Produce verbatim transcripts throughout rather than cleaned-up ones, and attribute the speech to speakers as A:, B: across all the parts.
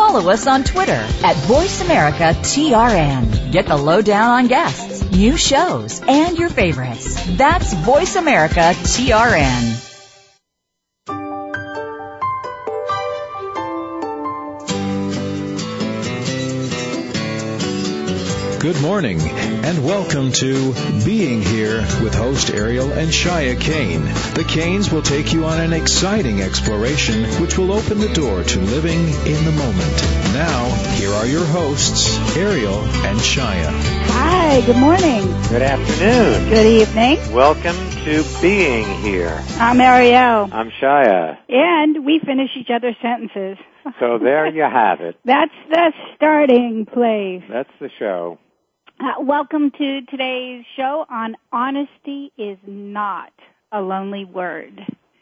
A: follow us on Twitter at Voice America T R N. Get the lowdown on guests, new shows, and your favorites. That's Voice America T R N.
B: Good morning, and welcome to Being Here with host Ariel and Shia Kane. The Kanes will take you on an exciting exploration which will open the door to living in the moment. Now, here are your hosts, Ariel and Shia.
C: Hi, good morning.
D: Good afternoon.
C: Good evening.
D: Welcome to Being Here.
C: I'm Ariel.
D: I'm Shia.
C: And we finish each other's sentences.
D: So there you have it.
C: That's the starting place.
D: That's the show.
C: Uh, welcome to today's show on Honesty is Not a Lonely Word.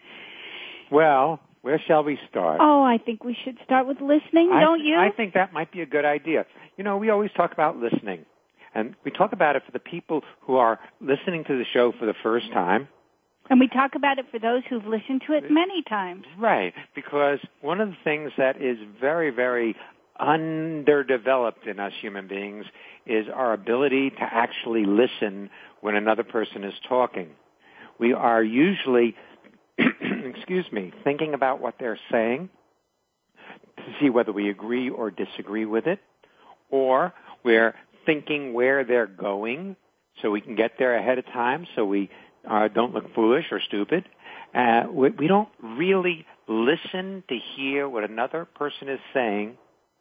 D: Well, where shall we start?
C: Oh, I think we should start with listening,
D: I
C: don't
D: th-
C: you?
D: I think that might be a good idea. You know, we always talk about listening, and we talk about it for the people who are listening to the show for the first time.
C: And we talk about it for those who've listened to it many times.
D: Right, because one of the things that is very, very underdeveloped in us human beings is our ability to actually listen when another person is talking. We are usually, excuse me, thinking about what they're saying to see whether we agree or disagree with it, or we're thinking where they're going so we can get there ahead of time so we uh, don't look foolish or stupid. Uh, we, we don't really listen to hear what another person is saying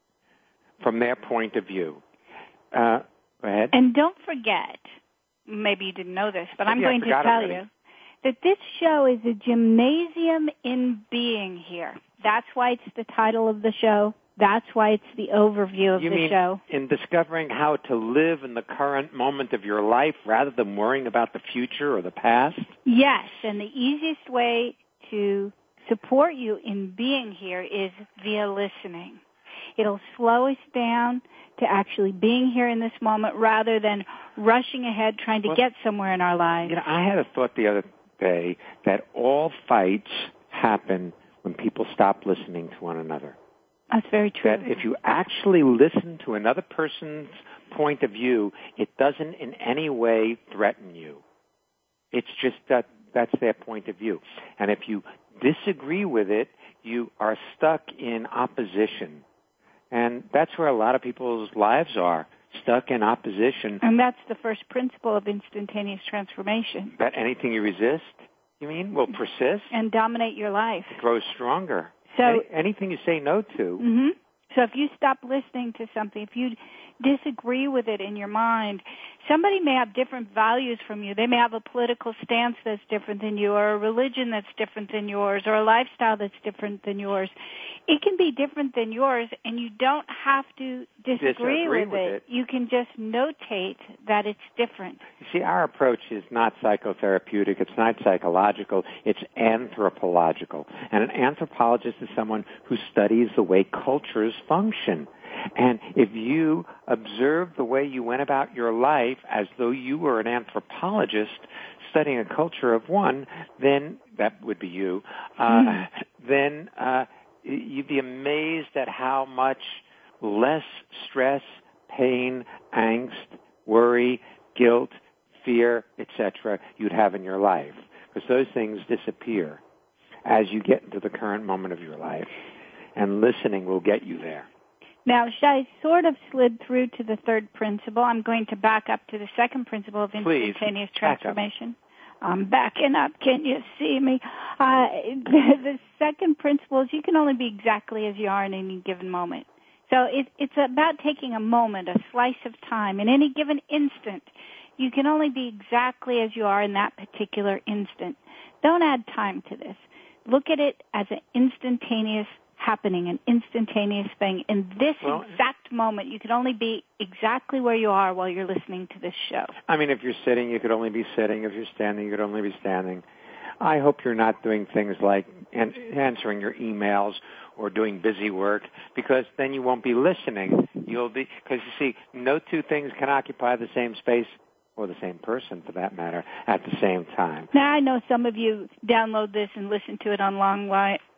D: from their point of view. Uh, go ahead.
C: And don't forget, maybe you didn't know this, but I'm
D: yeah,
C: going to tell
D: already.
C: you that this show is a gymnasium in being here. That's why it's the title of the show. That's why it's the overview of
D: you
C: the
D: mean
C: show.
D: In discovering how to live in the current moment of your life rather than worrying about the future or the past?
C: Yes, and the easiest way to support you in being here is via listening. It'll slow us down to actually being here in this moment rather than rushing ahead trying to
D: well,
C: get somewhere in our lives.
D: You know, I had a thought the other day that all fights happen when people stop listening to one another.
C: That's very true.
D: That if you actually listen to another person's point of view, it doesn't in any way threaten you. It's just that that's their point of view. And if you disagree with it, you are stuck in opposition. And that's where a lot of people's lives are, stuck in opposition.
C: And that's the first principle of instantaneous transformation.
D: That anything you resist, you mean, will persist?
C: And dominate your life.
D: It grows stronger.
C: So
D: Any, anything you say no to.
C: Mm-hmm. So if you stop listening to something, if you disagree with it in your mind, somebody may have different values from you. They may have a political stance that's different than you, or a religion that's different than yours, or a lifestyle that's different than yours. It can be different than yours, and you don't have to disagree,
D: disagree
C: with,
D: with
C: it.
D: it.
C: You can just notate that it's different.
D: You see, our approach is not psychotherapeutic. It's not psychological. It's anthropological. And an anthropologist is someone who studies the way cultures function. And if you observe the way you went about your life as though you were an anthropologist studying a culture of one, then that would be you, uh, mm. then uh, you'd be amazed at how much less stress, pain, angst, worry, guilt, fear, et cetera you'd have in your life. Because those things disappear as you get into the current moment of your life. And listening will get you there.
C: Now, Shai sort of slid through to the third principle. I'm going to back up to the second principle of instantaneous
D: Please,
C: transformation. I'm backing up. Can you see me? Uh, the, the second principle is you can only be exactly as you are in any given moment. So it, it's about taking a moment, a slice of time. In any given instant, you can only be exactly as you are in that particular instant. Don't add time to this. Look at it as an instantaneous happening, an instantaneous thing. In this
D: well,
C: exact moment, you can only be exactly where you are while you're listening to this show.
D: I mean, if you're sitting, you could only be sitting. If you're standing, you could only be standing. I hope you're not doing things like an- answering your emails or doing busy work, because then you won't be listening. You'll be, because you see, no two things can occupy the same space, or the same person for that matter, at the same time.
C: Now, I know some of you download this and listen to it on long wi-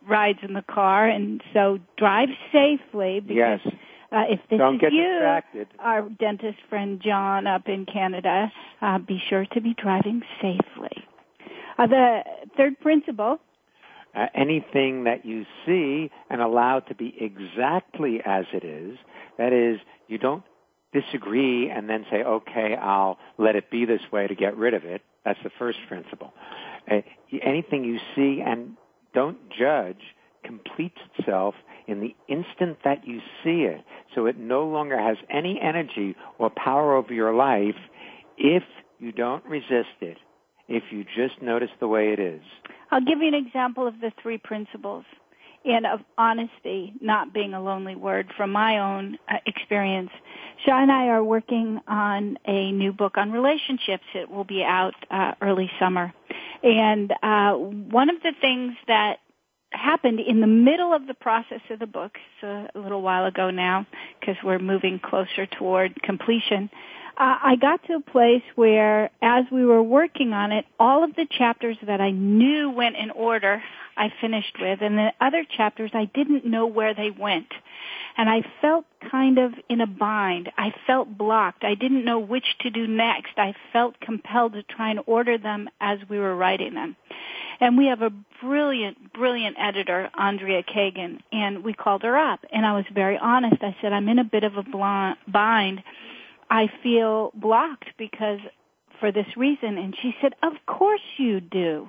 C: rides in the car, and so drive safely because
D: yes.
C: uh, if this
D: Don't
C: is
D: get
C: you,
D: distracted.
C: our dentist friend John up in Canada, uh, be sure to be driving safely. Uh, the third principle.
D: Uh, anything that you see and allow to be exactly as it is, that is, you don't disagree and then say, okay, I'll let it be this way to get rid of it. That's the first principle. Uh, anything you see and don't judge completes itself in the instant that you see it. So it no longer has any energy or power over your life if you don't resist it, if you just notice the way it is.
C: I'll give you an example of the three principles and of honesty not being a lonely word from my own uh, experience. Shah and I are working on a new book on relationships. It will be out uh, early summer. And uh, one of the things that happened in the middle of the process of the book, it's a little while ago now because we're moving closer toward completion, uh, I got to a place where as we were working on it, all of the chapters that I knew went in order, I finished with, and the other chapters I didn't know where they went. And I felt kind of in a bind. I felt blocked. I didn't know which to do next. I felt compelled to try and order them as we were writing them. And we have a brilliant, brilliant editor, Andrea Kagan, and we called her up. And I was very honest. I said, I'm in a bit of a blind, bind. I feel blocked because for this reason. And she said, of course you do.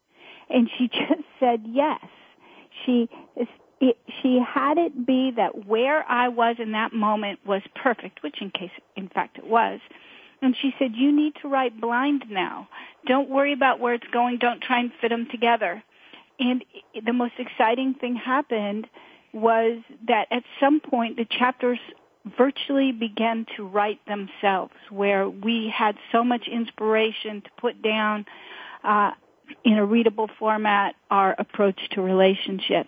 C: And she just said yes. She it, she had it be that where I was in that moment was perfect, which in case, in fact, it was. And she said, you need to write blind now. Don't worry about where it's going. Don't try and fit them together. And the most exciting thing happened was that at some point the chapters virtually began to write themselves, where we had so much inspiration to put down uh, in a readable format our approach to relationship.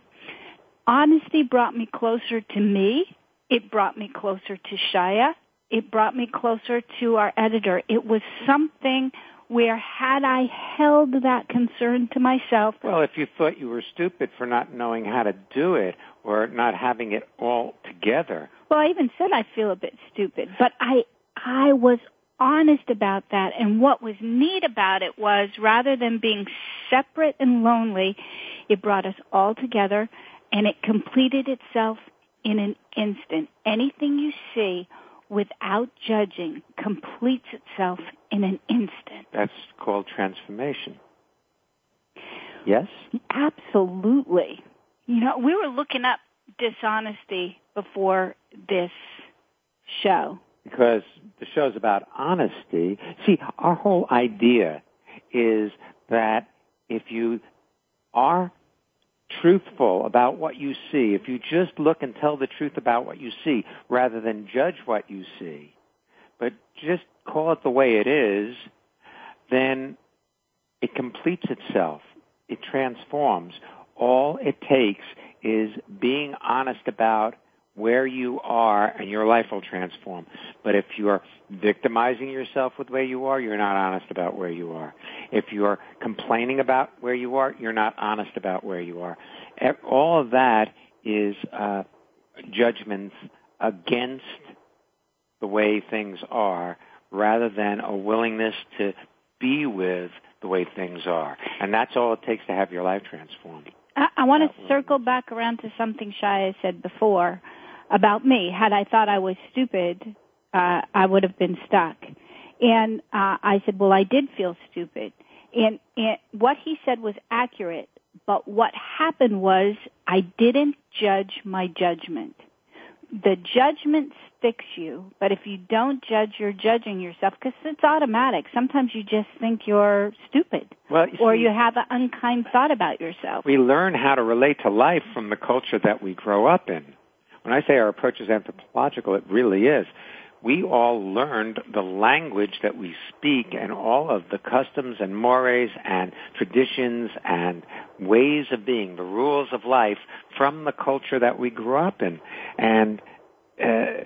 C: Honesty brought me closer to me. It brought me closer to Shia. It brought me closer to our editor. It was something where had I held that concern to myself.
D: Well, if you thought you were stupid for not knowing how to do it or not having it all together.
C: Well, I even said I feel a bit stupid, but I I was honest about that. And what was neat about it was rather than being separate and lonely, it brought us all together and it completed itself in an instant. Anything you see without judging completes itself in an instant.
D: That's called transformation. Yes?
C: Absolutely. You know, we were looking up dishonesty before this show.
D: Because the show's about honesty. See, our whole idea is that if you are truthful about what you see, if you just look and tell the truth about what you see rather than judge what you see, but just call it the way it is, then it completes itself. It transforms. All it takes is being honest about where you are, and your life will transform. But if you're victimizing yourself with where you are, you're not honest about where you are. If you're complaining about where you are, you're not honest about where you are. All of that is uh, judgments against the way things are, rather than a willingness to be with the way things are. And that's all it takes to have your life transformed.
C: I, I want to circle back around to something Shia said before about me. Had I thought I was stupid, uh, I would have been stuck. And uh, I said, well, I did feel stupid. And, and what he said was accurate, but what happened was I didn't judge my judgment. The judgment sticks you, but if you don't judge, you're judging yourself because it's automatic. Sometimes you just think you're stupid,
D: well, you
C: or
D: see,
C: you have an unkind thought about yourself.
D: We learn how to relate to life from the culture that we grow up in. When I say our approach is anthropological, it really is. We all learned the language that we speak and all of the customs and mores and traditions and ways of being, the rules of life from the culture that we grew up in. And uh,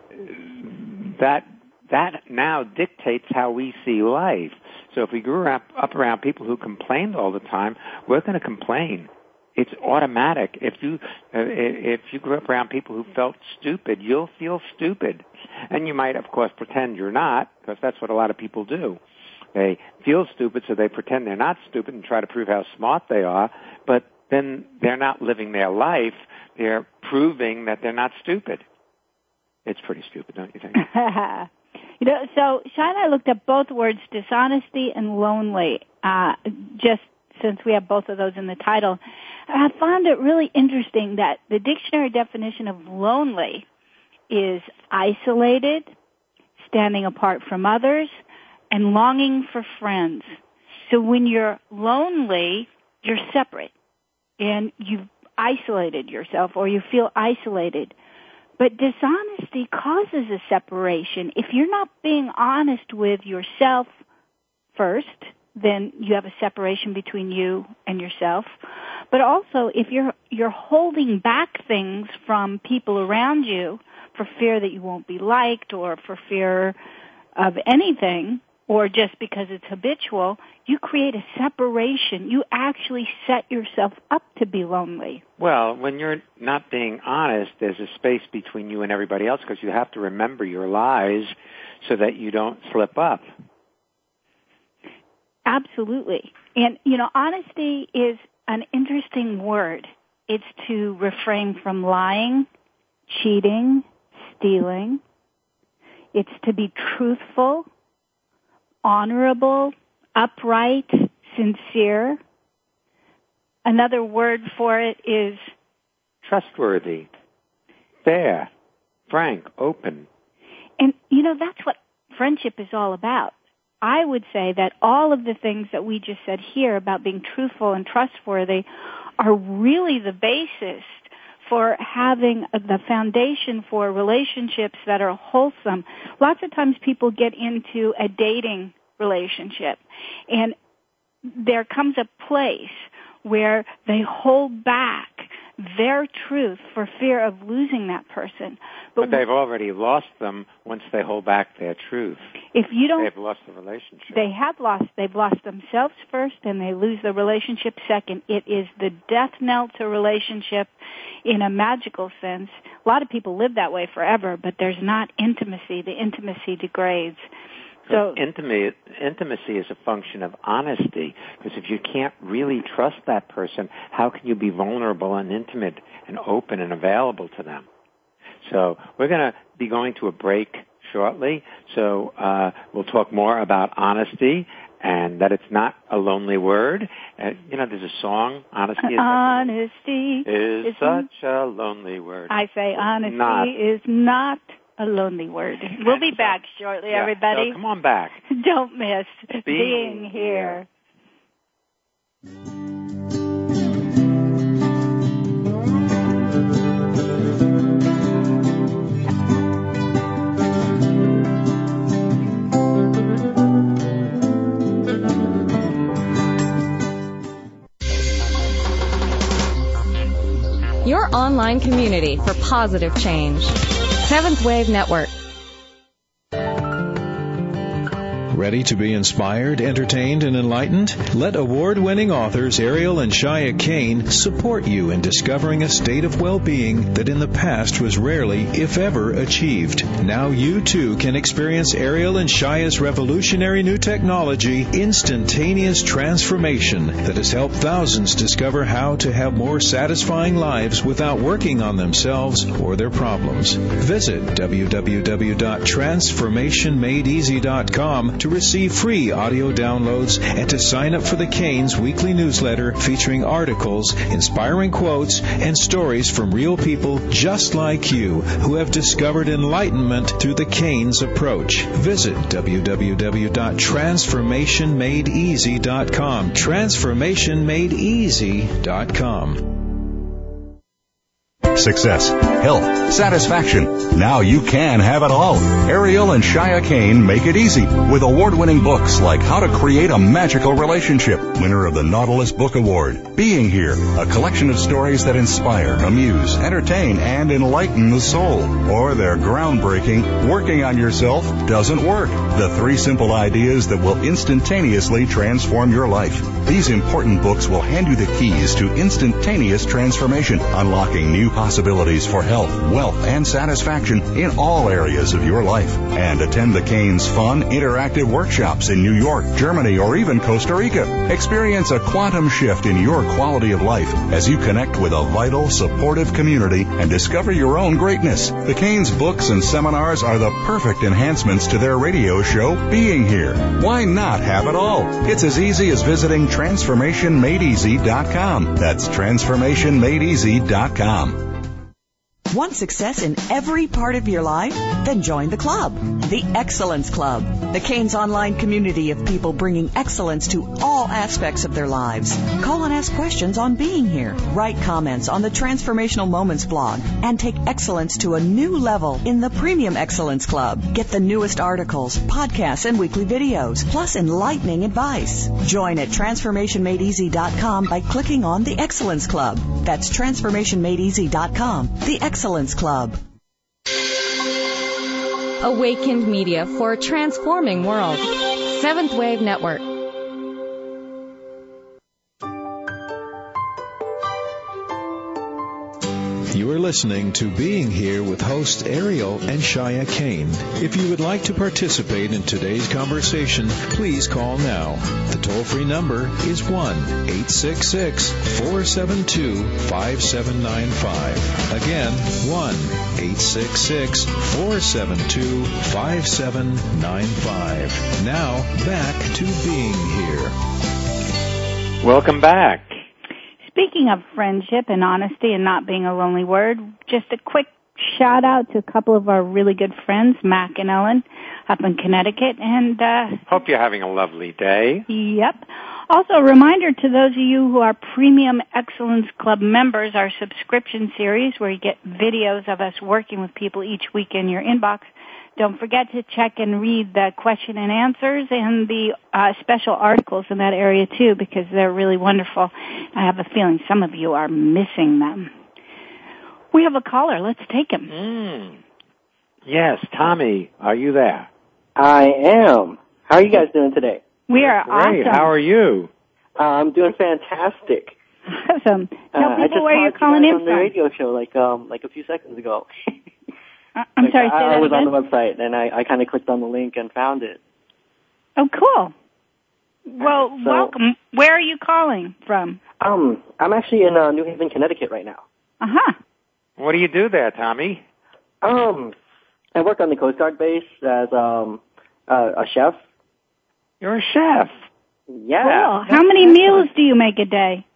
D: that that now dictates how we see life. So if we grew up, up around people who complained all the time, we're going to complain. it's automatic. If you uh, if you grew up around people who felt stupid, you'll feel stupid. And you might, of course, pretend you're not, because that's what a lot of people do. They feel stupid, so they pretend they're not stupid and try to prove how smart they are, but then they're not living their life. They're proving that they're not stupid. It's pretty stupid, don't you think?
C: You know, so Shai and I looked up both words, dishonesty and lonely, uh, just since we have both of those in the title. I found it really interesting that the dictionary definition of lonely is isolated, standing apart from others, and longing for friends. So when you're lonely, you're separate, and you've isolated yourself, or you feel isolated. But dishonesty causes a separation. If you're not being honest with yourself first, then you have a separation between you and yourself. But also, if you're you're holding back things from people around you for fear that you won't be liked, or for fear of anything, or just because it's habitual, you create a separation. You actually set yourself up to be lonely.
D: Well, when you're not being honest, there's a space between you and everybody else, because you have to remember your lies so that you don't slip up.
C: Absolutely. And, you know, honesty is an interesting word. It's to refrain from lying, cheating, stealing. It's to be truthful, honorable, upright, sincere. Another word for it is
D: trustworthy, fair, frank, open.
C: And, you know, that's what friendship is all about. I would say that all of the things that we just said here about being truthful and trustworthy are really the basis for having the foundation for relationships that are wholesome. Lots of times people get into a dating relationship, and there comes a place where they hold back their truth for fear of losing that person.
D: But, but they've already lost them once they hold back their truth.
C: If you don't,
D: they've lost the relationship.
C: They have lost. They've lost themselves first, and they lose the relationship second. It is the death knell to relationship in a magical sense. A lot of people live that way forever, but there's not intimacy. The intimacy degrades. So,
D: intimacy, intimacy is a function of honesty, because if you can't really trust that person, how can you be vulnerable and intimate and open and available to them? So we're going to be going to a break shortly, so uh, we'll talk more about honesty and that it's not a lonely word. Uh, you know, there's a song, Honesty is,
C: honesty
D: is, is such a lonely word.
C: I say honesty
D: not.
C: is not a lonely word. We'll be back shortly,
D: yeah,
C: everybody.
D: So come on back.
C: Don't miss
D: being,
C: being here.
E: Your online community for positive change. Seventh Wave Network.
B: Ready to be inspired, entertained, and enlightened? Let award-winning authors Ariel and Shia Kane support you in discovering a state of well-being that in the past was rarely, if ever, achieved. Now you, too, can experience Ariel and Shia's revolutionary new technology, Instantaneous Transformation, that has helped thousands discover how to have more satisfying lives without working on themselves or their problems. Visit w w w dot transformation made easy dot com to receive free audio downloads and to sign up for the Canes weekly newsletter featuring articles, inspiring quotes, and stories from real people just like you who have discovered enlightenment through the Canes approach. Visit w w w dot transformation made easy dot com. transformation made easy dot com.
F: Success, health, satisfaction. Now you can have it all. Ariel and Shia Kane make it easy with award-winning books like How to Create a Magical Relationship, winner of the Nautilus Book Award. Being Here, a collection of stories that inspire, amuse, entertain, and enlighten the soul. Or their groundbreaking Working on Yourself Doesn't Work. The three simple ideas that will instantaneously transform your life. These important books will hand you the keys to instantaneous transformation, unlocking new possibilities for health, wealth, and satisfaction in all areas of your life. And attend the Kane's fun, interactive workshops in New York, Germany, or even Costa Rica. Experience a quantum shift in your quality of life as you connect with a vital, supportive community and discover your own greatness. The Kane's books and seminars are the perfect enhancements to their radio show, Being Here. Why not have it all? It's as easy as visiting transformation made easy dot com. That's transformation made easy dot com.
G: Want success in every part of your life? Then join the club, the Excellence Club, the Kane's online community of people bringing excellence to all aspects of their lives. Call and ask questions on Being Here. Write comments on the Transformational Moments blog and take excellence to a new level in the Premium Excellence Club. Get the newest articles, podcasts, and weekly videos, plus enlightening advice. Join at transformation made easy dot com by clicking on the Excellence Club. That's transformation made easy dot com. The Excellence Club.
E: Awakened Media for a transforming world. Seventh Wave Network.
B: You are listening to Being Here with hosts Ariel and Shia Kane. If you would like to participate in today's conversation, please call now. The toll-free number is one eight six six, four seven two, five seven nine five. Again, one eight six six, four seven two, five seven nine five. Now, back to Being Here.
D: Welcome back.
C: Speaking of friendship and honesty and not being a lonely word, just a quick shout out to a couple of our really good friends, Mac and Ellen, up in Connecticut. And uh,
D: hope you're having a lovely day.
C: Yep. Also, a reminder to those of you who are Premium Excellence Club members, our subscription series where you get videos of us working with people each week in your inbox. Don't forget to check and read the question and answers and the uh, special articles in that area, too, because they're really wonderful. I have a feeling some of you are missing them. We have a caller. Let's take him.
D: Mm. Yes, Tommy, are you there?
H: I am. How are you guys doing today?
C: We are
D: Great.
C: awesome.
D: How are you?
H: Uh, I'm doing fantastic.
C: Awesome. Tell
H: uh,
C: people where you're calling
H: you
C: in
H: from.
C: from.
H: On the radio show, like um, like a few seconds ago.
C: I'm
H: like,
C: sorry, say
H: I,
C: that
H: I was
C: again?
H: on the website, and I, I kind of clicked on the link and found it.
C: Oh, cool. Well,
H: so,
C: welcome. Where are you calling from?
H: Um, I'm actually in uh, New Haven, Connecticut right now.
C: Uh-huh.
D: What do you do there, Tommy?
H: Um, I work on the Coast Guard base as um, uh, a chef.
D: You're a chef.
H: Yeah.
C: Cool. How many meals do you make a day?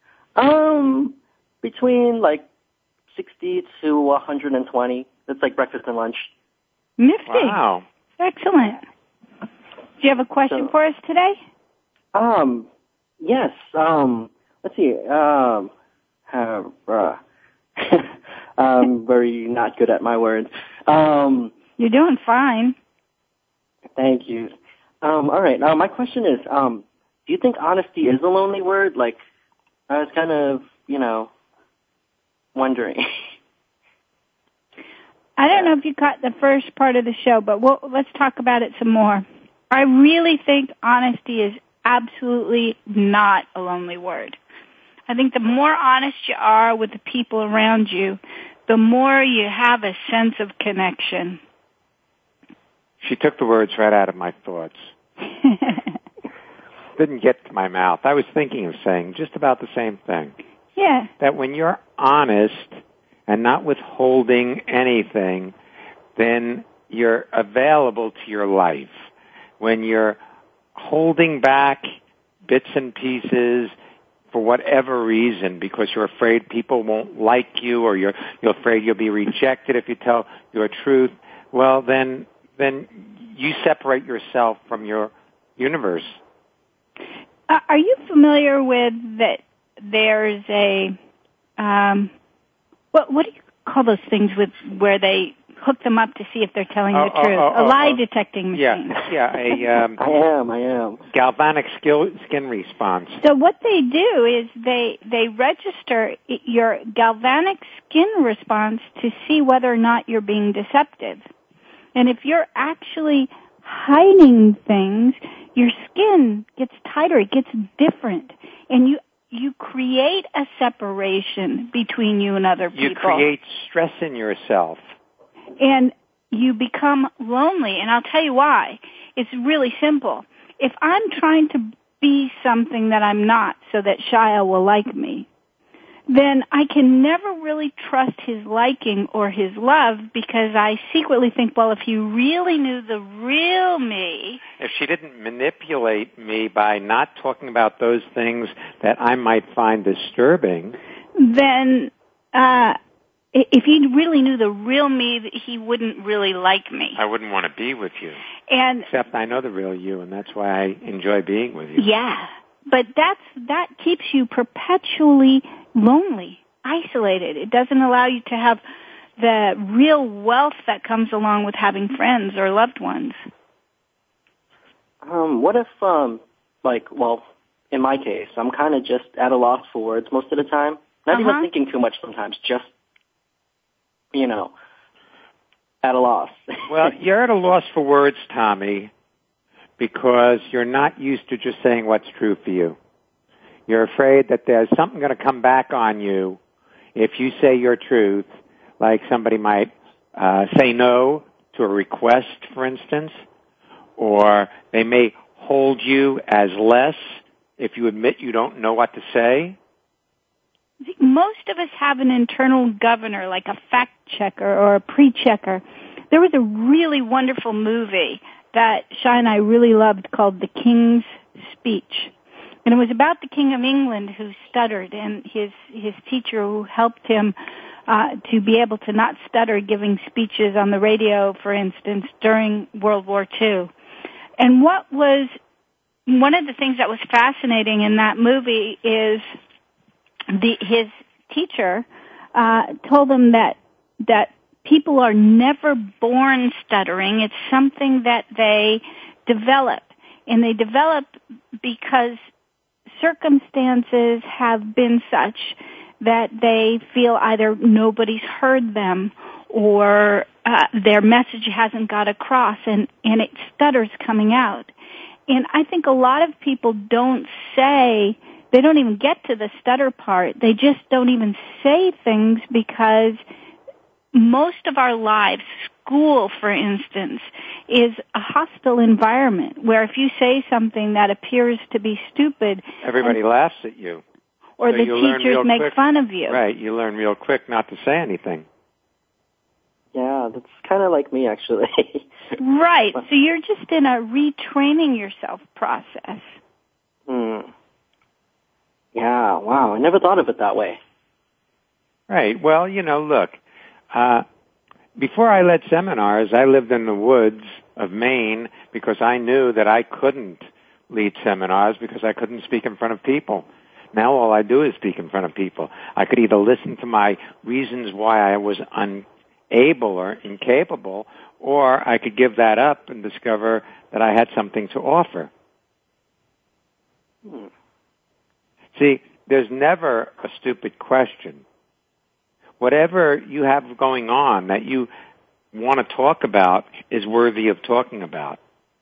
H: Um, between like sixty to one hundred twenty. That's like breakfast and lunch.
C: Nifty.
D: Wow.
C: Excellent. Do you have a question
H: So,
C: for us today?
H: Um, yes. Um, let's see. Um, uh, uh, I'm very not good at my words. Um,
C: You're doing fine.
H: thank you. Um, all right. Now, my question is, um, do you think honesty is a lonely word? Like, I was kind of, you know, wondering.
C: I don't know if you caught the first part of the show, but we'll, let's talk about it some more. I really think honesty is absolutely not a lonely word. I think the more honest you are with the people around you, the more you have a sense of connection.
D: She took the words right out of my thoughts. Didn't get to my mouth. I was thinking of saying just about the same thing.
C: Yeah.
D: That when you're honest and not withholding anything, then you're available to your life. When you're holding back bits and pieces for whatever reason, because you're afraid people won't like you, or you're you're afraid you'll be rejected if you tell your truth, well, then then you separate yourself from your universe.
C: Uh, are you familiar with that? There's a um, what what do you call those things with where they hook them up to see if they're telling
D: oh,
C: the truth?
D: Oh, oh,
C: a lie
D: oh,
C: detecting machine.
D: Yeah, yeah. A, um,
H: I am, I am.
D: Galvanic skill, skin response.
C: So what they do is they they register your galvanic skin response to see whether or not you're being deceptive. And if you're actually hiding things, your skin gets tighter, it gets different, and you you create a separation between you and other people.
D: You create stress in yourself.
C: And you become lonely, and I'll tell you why. It's really simple. If I'm trying to be something that I'm not so that Shia will like me, then I can never really trust his liking or his love because I secretly think, well, if he really knew the real me...
D: If she didn't manipulate me by not talking about those things that I might find disturbing...
C: Then, uh, if he really knew the real me, he wouldn't really like me.
D: I wouldn't want to be with you.
C: And
D: Except I know the real you, and that's why I enjoy being with you.
C: Yeah. But that's, that keeps you perpetually lonely, isolated. It doesn't allow you to have the real wealth that comes along with having friends or loved ones.
H: Um, what if, um, like, well, in my case, I'm kind of just at a loss for words most of the time. Not
C: uh-huh.
H: even thinking too much sometimes, just, you know, at a loss.
D: Well, you're at a loss for words, Tommy, because you're not used to just saying what's true for you. You're afraid that there's something going to come back on you if you say your truth, like somebody might uh, say no to a request, for instance, or they may hold you as less if you admit you don't know what to say.
C: Most of us have an internal governor, like a fact checker or a pre-checker. There was a really wonderful movie that Shai and I really loved called The King's Speech. And it was about the King of England who stuttered, and his his teacher who helped him uh, to be able to not stutter giving speeches on the radio, for instance, during World War Two. And what was one of the things that was fascinating in that movie is the his teacher uh, told him that that people are never born stuttering. It's something that they develop, and they develop because circumstances have been such that they feel either nobody's heard them or uh, their message hasn't got across, and, and it stutters coming out. And I think a lot of people don't say, they don't even get to the stutter part. They just don't even say things because most of our lives, school, for instance, is a hostile environment where if you say something that appears to be stupid,
D: everybody laughs at you.
C: Or
D: so
C: the teachers make
D: quick,
C: fun of you.
D: Right, you learn real quick not to say anything.
H: Yeah, that's kind of like me, actually.
C: Right, so you're just in a retraining yourself process.
H: Hmm. Yeah, wow, I never thought of it that way.
D: Right, well, you know, look, uh, before I led seminars, I lived in the woods of Maine because I knew that I couldn't lead seminars because I couldn't speak in front of people. Now all I do is speak in front of people. I could either listen to my reasons why I was unable or incapable, or I could give that up and discover that I had something to offer.
H: Hmm.
D: See, there's never a stupid question. Whatever you have going on that you want to talk about is worthy of talking about.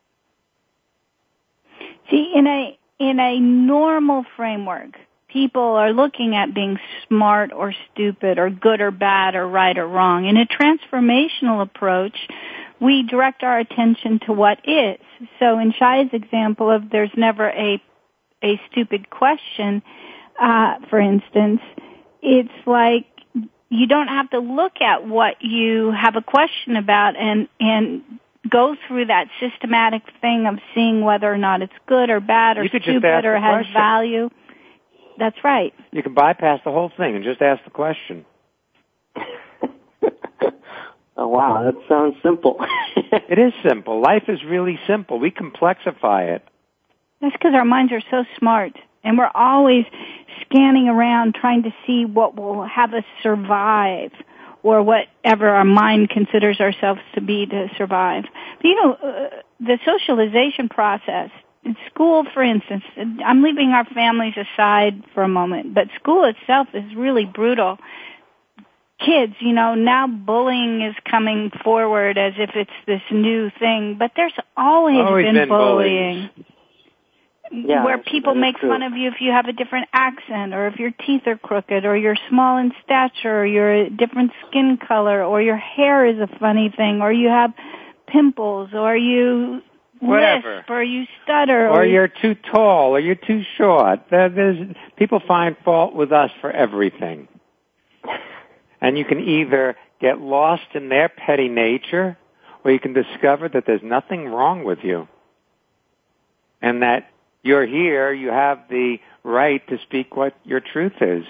C: See, in a in a normal framework, people are looking at being smart or stupid or good or bad or right or wrong. In a transformational approach, we direct our attention to what is. So in Shai's example of there's never a a stupid question, uh, for instance, it's like you don't have to look at what you have a question about and, and go through that systematic thing of seeing whether or not it's good or bad or stupid or has
D: question.
C: value. That's right.
D: You can bypass the whole thing and just ask the question.
H: Oh, wow, that sounds simple.
D: It is simple. Life is really simple. We complexify it.
C: That's because our minds are so smart, and we're always scanning around trying to see what will have us survive or whatever our mind considers ourselves to be to survive. But, you know, uh, the socialization process, in school, for instance, I'm leaving our families aside for a moment, but school itself is really brutal. Kids, you know, now bullying is coming forward as if it's this new thing, but there's always,
D: always
C: been,
D: been
C: bullying.
H: Yeah,
C: where people make
H: true.
C: fun of you if you have a different accent, or if your teeth are crooked, or you're small in stature, or you're a different skin color, or your hair is a funny thing, or you have pimples, or you
D: Whatever.
C: lisp, or you stutter,
D: Or
C: or
D: you're too tall, or you're too short. There- There's, people find fault with us for everything. And you can either get lost in their petty nature, or you can discover that there's nothing wrong with you. And that you're here, you have the right to speak what your truth is.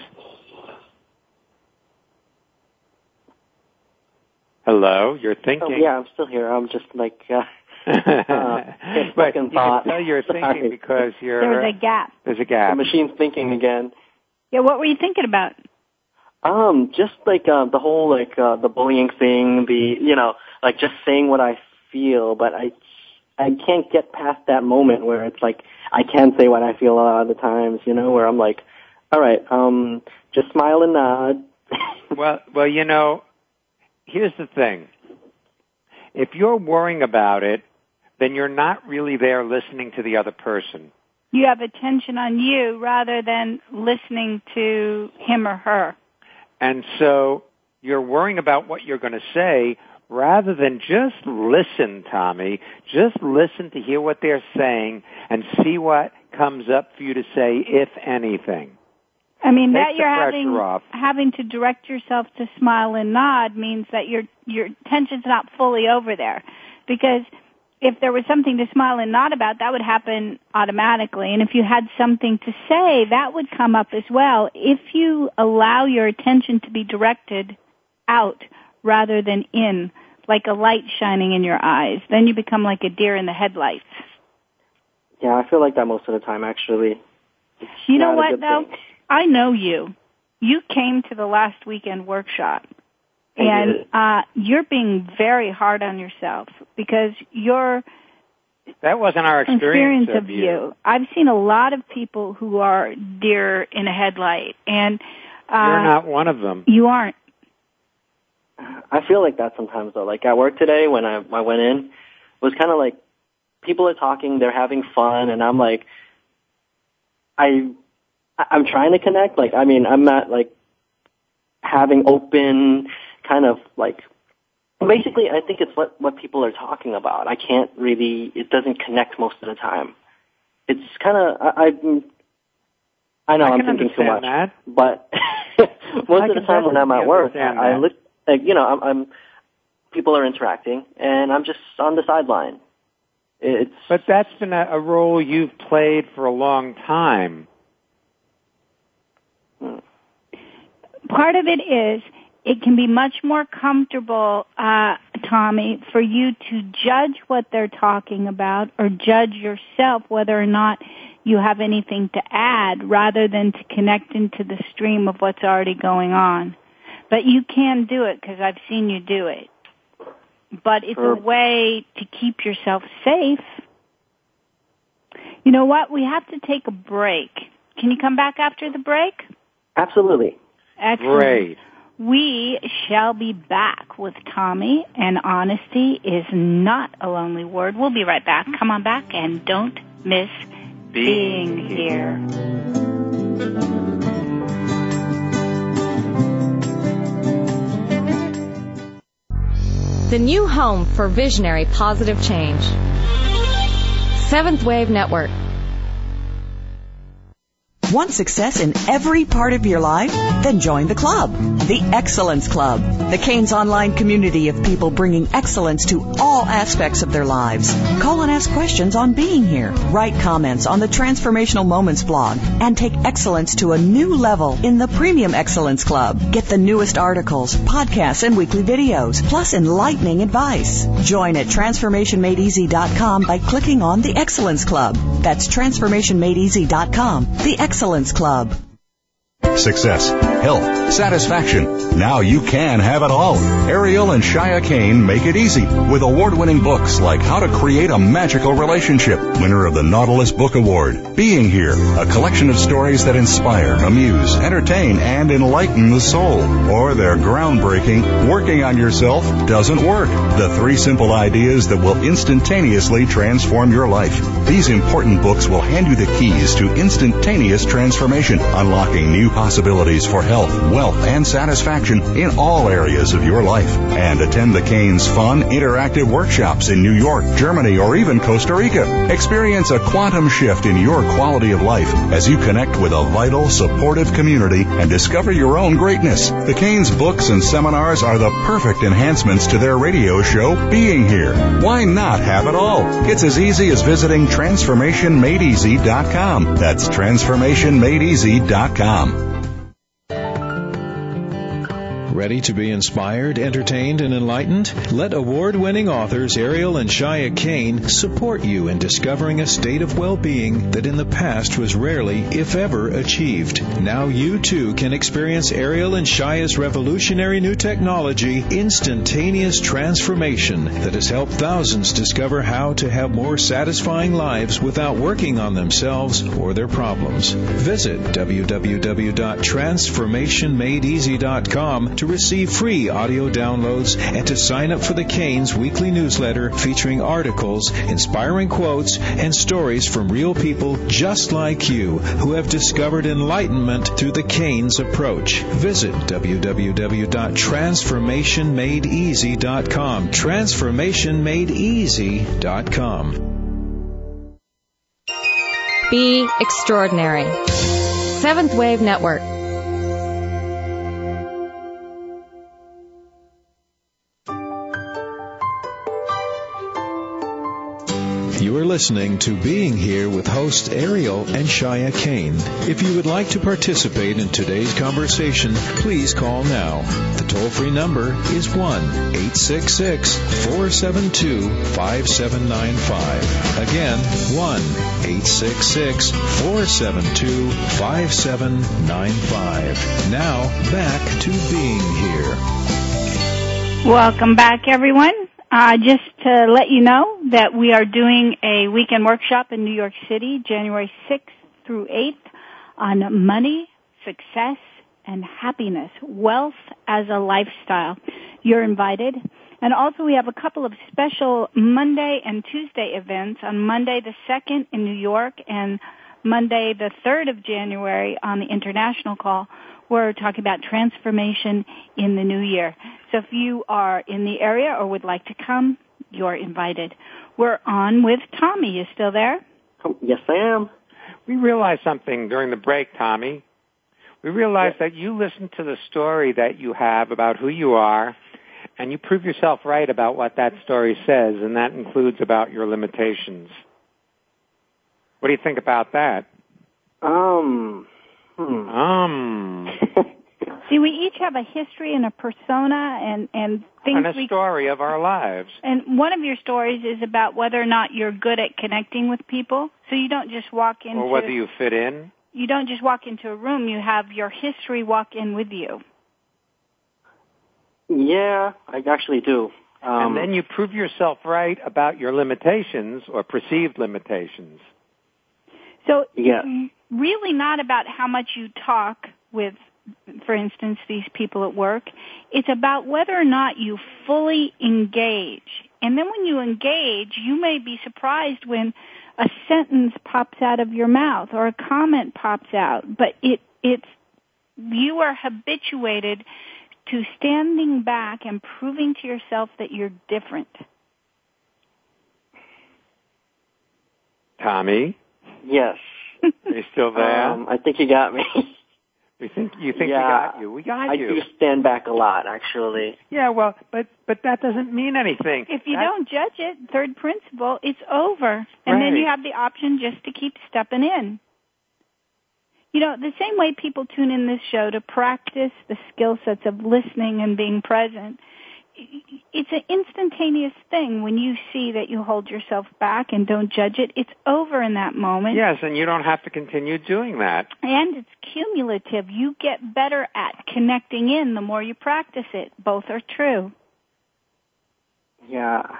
D: Hello, you're thinking.
H: Oh, yeah, I'm still here. I'm just like, uh, uh,
D: but you
H: thought.
D: can tell you're
H: Sorry.
D: thinking because you're...
C: there's a gap.
D: There's a gap.
H: The machine's thinking again.
C: Yeah, what were you thinking about?
H: Um, just like uh, the whole like uh, the bullying thing, the you know, like just saying what I feel, but I I can't get past that moment where it's like I can say what I feel a lot of the times, you know, where I'm like, all right, um, just smile and nod.
D: well, well, you know, here's the thing. If you're worrying about it, then you're not really there listening to the other person.
C: You have attention on you rather than listening to him or her.
D: And so you're worrying about what you're going to say rather than just listen, Tommy. Just listen to hear what they're saying and see what comes up for you to say, if anything.
C: I mean,
D: Take
C: that you're
D: the
C: having
D: pressure off.
C: having to direct yourself to smile and nod means that your your attention's not fully over there. Because if there was something to smile and nod about, that would happen automatically. And if you had something to say, that would come up as well. If you allow your attention to be directed out rather than in, like a light shining in your eyes, then you become like a deer in the headlights.
H: Yeah, I feel like that most of the time, actually. It's
C: You know
H: not a
C: what,
H: good
C: though?
H: thing.
C: I know you. You came to the last weekend workshop. And uh, you're being very hard on yourself because your
D: That wasn't our experience,
C: of you. I've seen a lot of people who are deer in a headlight, and uh,
D: You're not one of them.
C: You aren't.
H: I feel like that sometimes, though. Like at work today when I, I went in, it was kind of like people are talking, they're having fun, and I'm like, I, I'm trying to connect. Like, I mean, I'm not like having open kind of like, basically I think it's what, what people are talking about. I can't really, it doesn't connect most of the time. It's kind of, I, I, I know
D: I
H: I'm
D: can
H: thinking too much,
D: understand that.
H: but most
D: I
H: of the
D: can
H: time when I'm at
D: definitely
H: work,
D: understand
H: I
D: that.
H: look, like, you know, I'm, I'm, people are interacting and I'm just on the sideline. It's,
D: But that's been a, a role you've played for a long time.
C: Part of it is it can be much more comfortable, uh, Tommy, for you to judge what they're talking about or judge yourself whether or not you have anything to add rather than to connect into the stream of what's already going on. But you can do it because I've seen you do it. But it's
H: Sure.
C: a way to keep yourself safe. You know what? We have to take a break. Can you come back after the break?
H: absolutely.
C: Excellent.
D: Great.
C: We shall be back with Tommy, and honesty is not a lonely word. We'll be right back. Come on back and don't miss being, being here.
E: The new home for visionary positive change. Seventh Wave Network.
G: Want success in every part of your life? Then join the club, the Excellence Club, the Canes online community of people bringing excellence to all aspects of their lives. Call and ask questions on being here. Write comments on the Transformational Moments blog and take excellence to a new level in the Premium Excellence Club. Get the newest articles, podcasts, and weekly videos, plus enlightening advice. Join at transformation made easy dot com by clicking on the Excellence Club. That's transformation made easy dot com, the Excellence Club.
F: Success, health, satisfaction. Now you can have it all. Ariel and Shia Kane make it easy with award-winning books like How to Create a Magical Relationship, winner of the Nautilus Book Award. Being Here, a collection of stories that inspire, amuse, entertain, and enlighten the soul. Or their groundbreaking Working on Yourself Doesn't Work, the three simple ideas that will instantaneously transform your life. These important books will hand you the keys to instantaneous transformation, unlocking new possibilities for health, wealth, and satisfaction in all areas of your life. And attend the Kane's fun, interactive workshops in New York, Germany, or even Costa Rica. Experience a quantum shift in your quality of life as you connect with a vital, supportive community and discover your own greatness. The Kane's books and seminars are the perfect enhancements to their radio show, Being Here. Why not have it all? It's as easy as visiting transformation made easy dot com. That's transformation made easy dot com.
B: Ready to be inspired, entertained, and enlightened? Let award-winning authors Ariel and Shia Kane support you in discovering a state of well-being that in the past was rarely, if ever, achieved. Now you, too, can experience Ariel and Shia's revolutionary new technology, Instantaneous Transformation, that has helped thousands discover how to have more satisfying lives without working on themselves or their problems. Visit w w w dot transformation made easy dot com to receive free audio downloads and to sign up for the Kane's weekly newsletter featuring articles, inspiring quotes, and stories from real people just like you who have discovered enlightenment through the Kane's approach. Visit w w w dot transformation made easy dot com. transformation made easy dot com.
E: Be extraordinary. Seventh Wave Network.
B: You are listening to Being Here with host Ariel and Shia Kane. If you would like to participate in today's conversation, please call now. The toll-free number is one eight six six, four seven two, five seven nine five. Again, one eight six six, four seven two, five seven nine five. Now, back to Being Here.
C: Welcome back, everyone. Uh, just to let you know that we are doing a weekend workshop in New York City, January sixth through eighth, on money, success, and happiness, wealth as a lifestyle. You're invited. And also we have a couple of special Monday and Tuesday events. On Monday the second in New York and Monday the third of January on the international call, we're talking about transformation in the new year. So if you are in the area or would like to come, you're invited. We're on with Tommy. You still there?
H: Oh, yes, I am.
D: We realized something during the break, Tommy. We realized that you listen to the story that you have about who you are, and you prove yourself right about what that story says, and that includes about your limitations. What do you think about that?
H: Um...
D: Hmm. Um.
C: See, we each have a history and a persona and, and things
D: and a
C: we,
D: story of our lives.
C: And one of your stories is about whether or not you're good at connecting with people. So you don't just walk into...
D: Or whether you fit in.
C: You don't just walk into a room. You have your history walk in with you.
H: Yeah, I actually do. Um,
D: and then you prove yourself right about your limitations or perceived limitations.
C: So
H: yeah.
C: really not about how much you talk with, for instance, these people at work. It's about whether or not you fully engage. And then when you engage, you may be surprised when a sentence pops out of your mouth or a comment pops out. But it it's you are habituated to standing back and proving to yourself that you're different.
D: Tommy?
H: Yes.
D: Are you still there?
H: Um, I think you got me.
D: You think you think
H: yeah,
D: we got you? We got
H: I
D: you.
H: I do stand back a lot, actually.
D: Yeah, well, but but that doesn't mean anything.
C: If you
D: that,
C: don't judge it, third principle, it's over, and
D: right.
C: then you have the option just to keep stepping in. You know, the same way people tune in this show to practice the skill sets of listening and being present, it's an instantaneous thing when you see that you hold yourself back and don't judge it. It's over in that moment.
D: Yes, and you don't have to continue doing that.
C: And it's cumulative. You get better at connecting in the more you practice it. Both are true.
H: Yeah.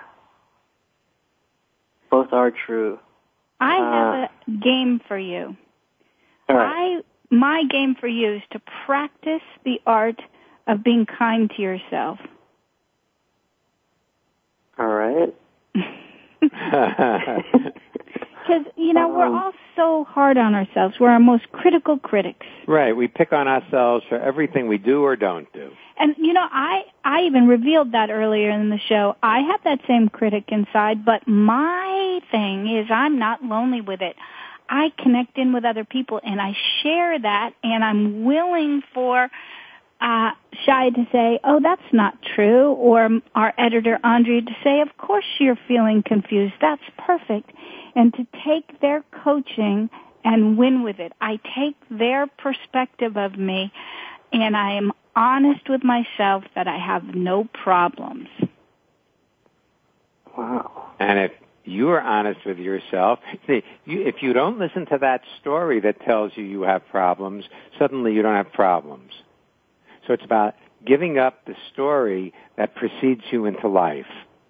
H: Both are true.
C: I
H: uh,
C: have a game for you.
H: All right.
C: I my game for you is to practice the art of being kind to yourself.
H: All right.
C: Because, you know,
H: um,
C: we're all so hard on ourselves. We're our most critical critics.
D: Right. We pick on ourselves for everything we do or don't do.
C: And, you know, I, I even revealed that earlier in the show. I have that same critic inside, but my thing is I'm not lonely with it. I connect in with other people, and I share that, and I'm willing for uh Shia to say, oh, that's not true, or our editor, Andrea, to say, of course you're feeling confused. That's perfect. And to take their coaching and win with it. I take their perspective of me, and I am honest with myself that I have no problems.
H: Wow.
D: And if you are honest with yourself, see, you, if you don't listen to that story that tells you you have problems, suddenly you don't have problems. So it's about giving up the story that precedes you into life.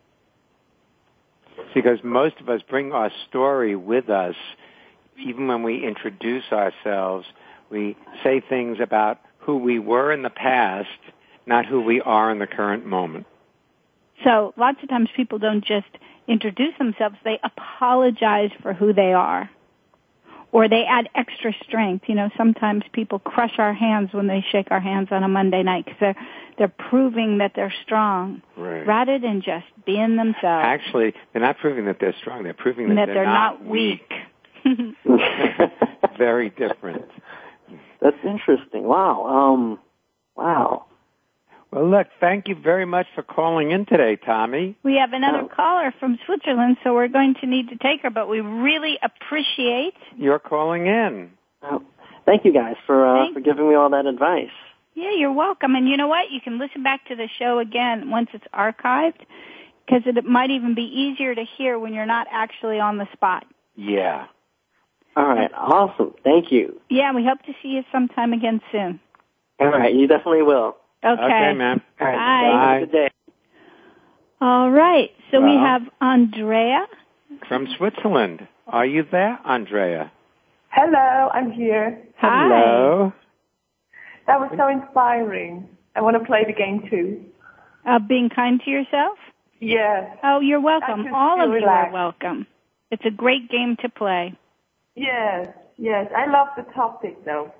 D: Because most of us bring our story with us. Even when we introduce ourselves, we say things about who we were in the past, not who we are in the current moment.
C: So lots of times people don't just introduce themselves, they apologize for who they are. Or they add extra strength. You know, sometimes people crush our hands when they shake our hands on a Monday night because they're, they're proving that they're strong.
D: Right.
C: Rather than just being themselves.
D: Actually, they're not proving that they're strong. They're proving that,
C: that
D: they're,
C: they're
D: not,
C: not weak.
D: Very different.
H: That's interesting. Wow. Um, wow.
D: Well, look, thank you very much for calling in today, Tommy.
C: We have another
H: Oh.
C: caller from Switzerland, so we're going to need to take her, but we really appreciate
D: You're calling in.
H: Oh, thank you guys for uh,
C: Thank
H: for giving me all that advice.
C: Yeah, you're welcome. And you know what? You can listen back to the show again once it's archived, because it might even be easier to hear when you're not actually on the spot.
D: Yeah.
H: All right. Awesome. Thank you.
C: Yeah, we hope to see you sometime again soon.
H: All right. You definitely will.
C: Okay.
D: Okay, ma'am.
H: All right.
C: Bye.
H: Have a good day.
C: All right. So we
D: Well.
C: have Andrea.
D: From Switzerland. Are you there, Andrea?
I: Hello, I'm here.
C: Hi.
D: Hello.
I: That was so inspiring. I want to play the game too.
C: Uh, being kind to yourself?
I: Yes.
C: Oh, you're
I: I
C: welcome.
I: just
C: All
I: feel
C: of you
I: relaxed.
C: are welcome. It's a great game to play.
I: Yes, yes. I love the topic though.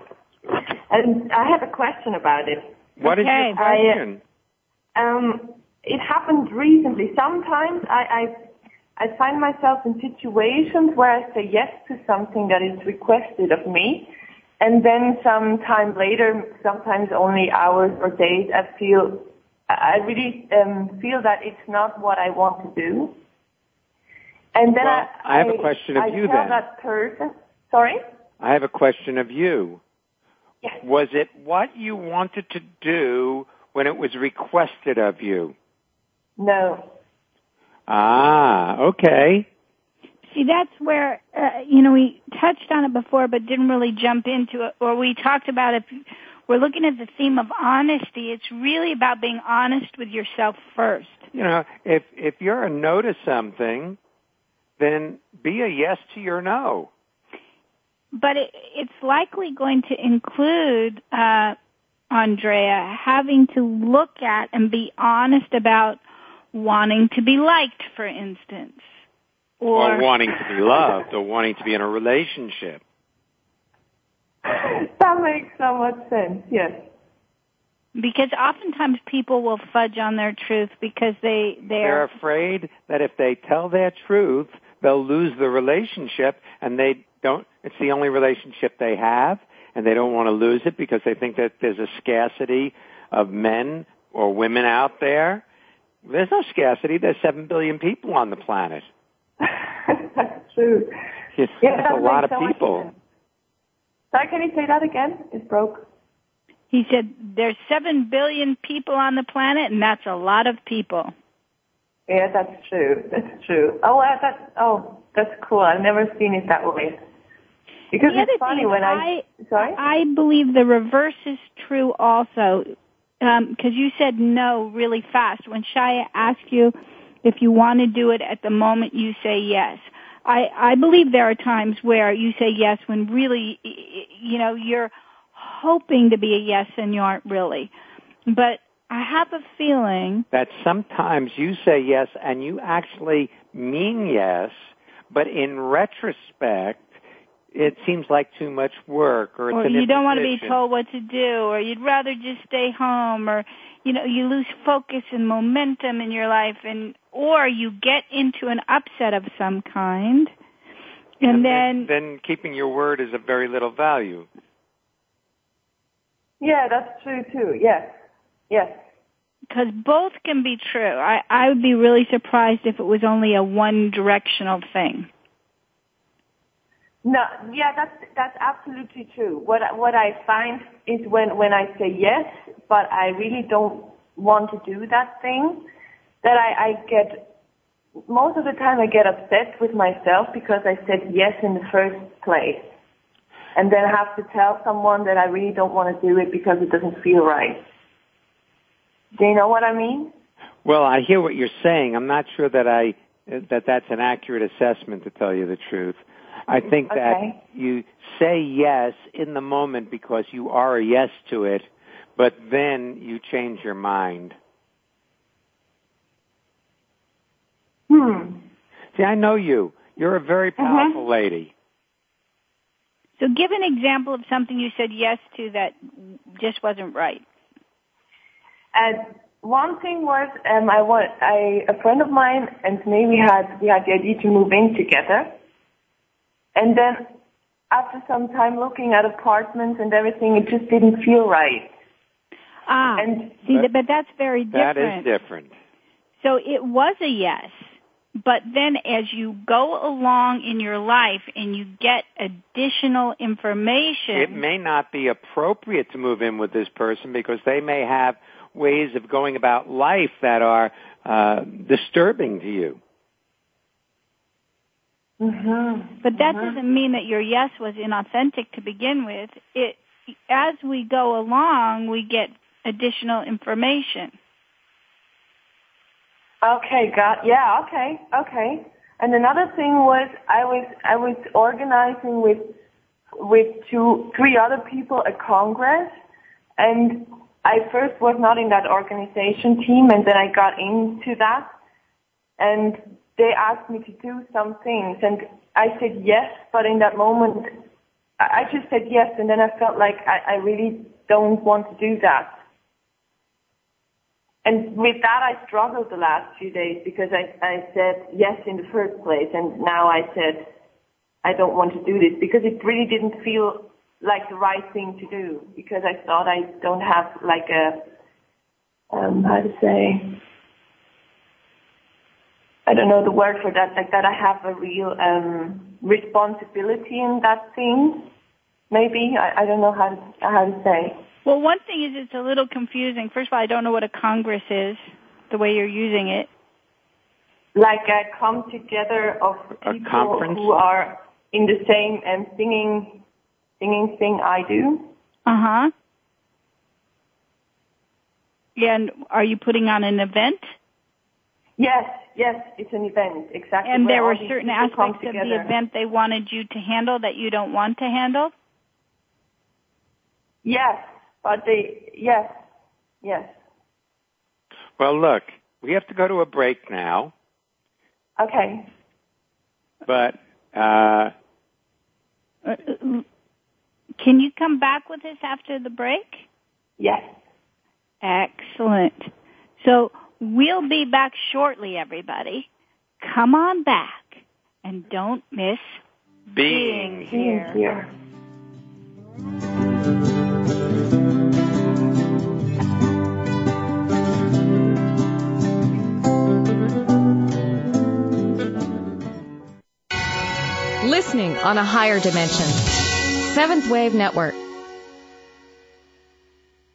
I: And I have a question about it.
D: What is
C: Okay.
D: your question?
I: Um, it happened recently. Sometimes I, I, I find myself in situations where I say yes to something that is requested of me, and then some time later, sometimes only hours or days, I feel, I really um, feel that it's not what I want to do. And then
D: Well,
I: I,
D: I have a question of
I: I
D: you
I: tell
D: then.
I: that person. Sorry.
D: I have a question of you.
I: Yes.
D: Was it what you wanted to do when it was requested of you?
I: No.
D: Ah, okay.
C: See, that's where, uh, you know, we touched on it before but didn't really jump into it, or we talked about if we're looking at the theme of honesty, it's really about being honest with yourself first.
D: You know, if if you're a no to something, then be a yes to your no.
C: But it, it's likely going to include, uh, Andrea, having to look at and be honest about wanting to be liked, for instance. Or,
D: Or wanting to be loved, or wanting to be in a relationship.
I: That makes so much sense. Yes.
C: because oftentimes people will fudge on their truth because they
D: They're
C: they're
D: afraid that if they tell their truth, they'll lose the relationship, and they don't. It's the only relationship they have, and they don't want to lose it because they think that there's a scarcity of men or women out there. There's no scarcity. There's seven billion people on the planet.
I: That's true.
D: It's,
I: Yeah,
D: it's
I: that
D: a lot of
I: makes so much
D: people.
I: sense. Sorry, can you say that again? It broke.
C: He said there's seven billion people on the planet, and that's a lot of people.
I: Yeah, that's true. That's true. Oh, uh, that's oh, that's cool. I've never seen it that way. Because
C: the
I: it's funny when I,
C: I
I: sorry,
C: I believe the reverse is true also. Because um, you said no really fast. When Shia asked you if you want to do it at the moment, you say yes. I, I believe there are times where you say yes when really, you know, you're hoping to be a yes and you aren't really. But I have a feeling
D: that sometimes you say yes and you actually mean yes, but in retrospect, it seems like too much work, or it's
C: or
D: an
C: you don't want to be
D: imposition.
C: told what to do, or you'd rather just stay home, or you know you lose focus and momentum in your life, and or you get into an upset of some kind, and,
D: and
C: then,
D: then then keeping your word is of very little value.
I: Yeah, that's true too. Yes, yes.
C: Because both can be true. I I would be really surprised if it was only a one-directional thing.
I: No, yeah, that's that's absolutely true. What what I find is when when I say yes, but I really don't want to do that thing, that I, I get most of the time I get upset with myself because I said yes in the first place, and then I have to tell someone that I really don't want to do it because it doesn't feel right. Do you know what I mean?
D: Well, I hear what you're saying. I'm not sure that I that that's an accurate assessment, to tell you the truth. I think that
I: okay.
D: you say yes in the moment because you are a yes to it, but then you change your mind.
I: Hmm.
C: See,
D: I know you. You're a very powerful
C: uh-huh.
D: lady.
C: So give an example of something you said yes to that just wasn't right.
I: And one thing was, um, I want, I, a friend of mine and me, we had, we had the idea to move in together. And then after some time looking at apartments and everything, it just didn't feel right.
C: Ah,
I: and,
C: see, but, but that's very different.
D: That is different.
C: So it was a yes, but then as you go along in your life and you get additional information...
D: It may not be appropriate to move in with this person because they may have ways of going about life that are uh, disturbing to you.
I: Mm-hmm.
C: But that
I: mm-hmm.
C: doesn't mean that your yes was inauthentic to begin with. It, as we go along, we get additional information.
I: Okay, got yeah. Okay, okay. And another thing was I was I was organizing with with two three other people a congress, and I first was not in that organization team, and then I got into that, and they asked me to do some things, and I said yes, but in that moment, I just said yes, and then I felt like I, I really don't want to do that. And with that, I struggled the last few days because I, I said yes in the first place, and now I said I don't want to do this because it really didn't feel like the right thing to do because I thought I don't have like a, um, how to say... I don't know the word for that, like that I have a real um, responsibility in that thing. Maybe. I, I don't know how to, how to say.
C: Well, one thing is it's a little confusing. First of all, I don't know what a congress is, the way you're using it.
I: Like a come together of people who are in the same um, singing, singing thing I do.
C: Uh-huh. And are you putting on an event?
I: Yes, yes, it's an event, exactly.
C: And there were certain aspects of the event they wanted you to handle that you don't want to handle?
I: Yes, but they, yes, yes.
D: Well, look, we have to go to a break now.
I: Okay.
D: But, uh...
C: Can you come back with us after the break?
I: Yes.
C: Excellent. So... we'll be back shortly, everybody. Come on back and don't miss
D: being,
C: being here.
I: here.
E: Listening on a higher dimension. Seventh Wave Network.